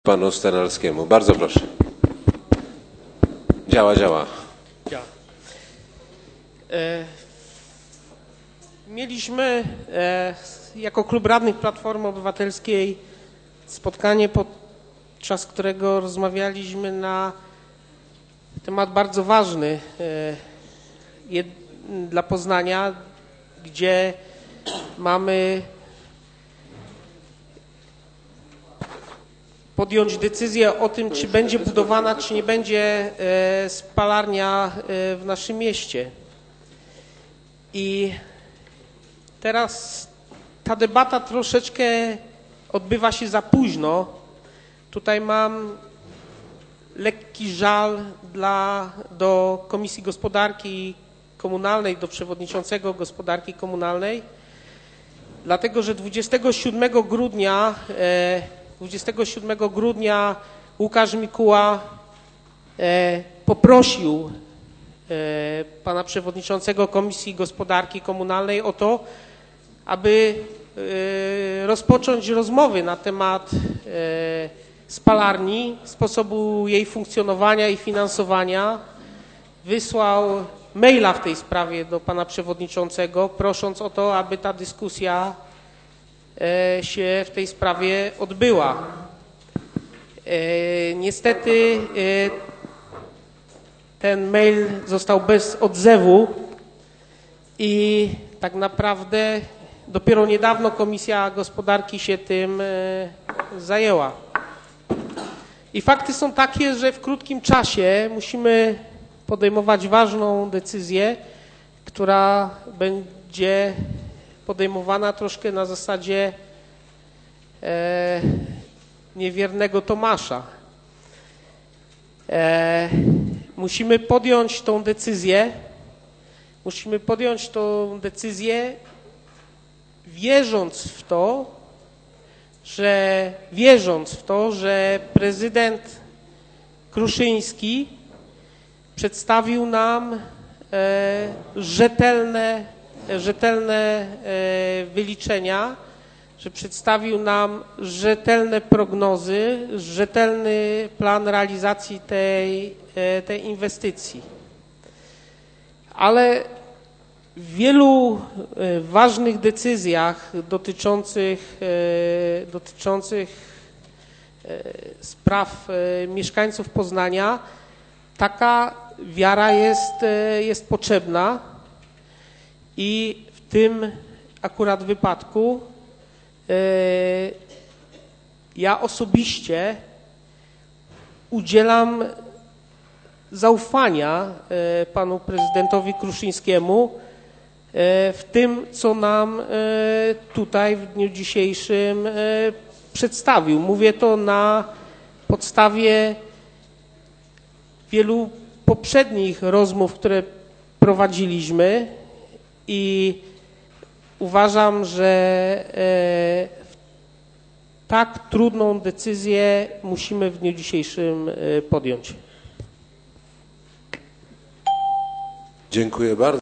Panu Stenalskiemu. Bardzo proszę. Działa. Mieliśmy jako Klub Radnych Platformy Obywatelskiej spotkanie, podczas którego rozmawialiśmy na temat bardzo ważny dla Poznania, gdzie mamy podjąć decyzję o tym, czy będzie budowana, czy nie będzie spalarnia w naszym mieście. I teraz ta debata troszeczkę odbywa się za późno. Tutaj mam lekki żal do Komisji Gospodarki Komunalnej, do przewodniczącego Gospodarki Komunalnej, dlatego że 27 grudnia Łukasz Mikuła poprosił pana przewodniczącego Komisji Gospodarki Komunalnej o to, aby rozpocząć rozmowy na temat spalarni, sposobu jej funkcjonowania i finansowania. Wysłał maila w tej sprawie do pana przewodniczącego, prosząc o to, aby ta dyskusja się w tej sprawie odbyła. Niestety ten mail został bez odzewu i tak naprawdę dopiero niedawno Komisja Gospodarki się tym zajęła. I fakty są takie, że w krótkim czasie musimy podejmować ważną decyzję, która będzie podejmowana troszkę na zasadzie niewiernego Tomasza. Musimy podjąć tą decyzję, wierząc w to, że prezydent Kruszyński przedstawił nam rzetelne wyliczenia, że przedstawił nam rzetelne prognozy, rzetelny plan realizacji tej inwestycji. Ale w wielu ważnych decyzjach dotyczących spraw mieszkańców Poznania taka wiara jest potrzebna i w tym akurat wypadku ja osobiście udzielam zaufania panu prezydentowi Kruszyńskiemu w tym, co nam tutaj w dniu dzisiejszym przedstawił. Mówię to na podstawie wielu poprzednich rozmów, które prowadziliśmy i uważam, że tak trudną decyzję musimy w dniu dzisiejszym podjąć. Dziękuję bardzo.